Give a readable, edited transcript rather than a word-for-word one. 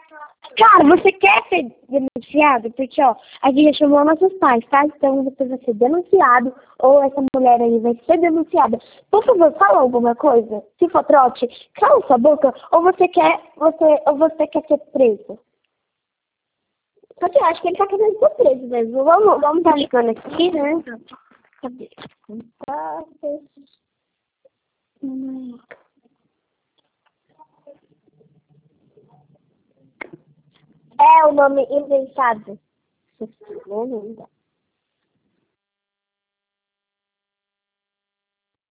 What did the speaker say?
Cara, você quer ser denunciado? Porque, ó, a gente já chamou nossos pais, tá? Então você vai ser denunciado, ou essa mulher aí vai ser denunciada. Por favor, fala alguma coisa. Se for trote, cala sua boca, ou você quer ser preso. Porque eu acho que ele tá querendo ser preso mesmo. Vamos tá ligando aqui, né? Cadê? Contatos. É o nome inventado.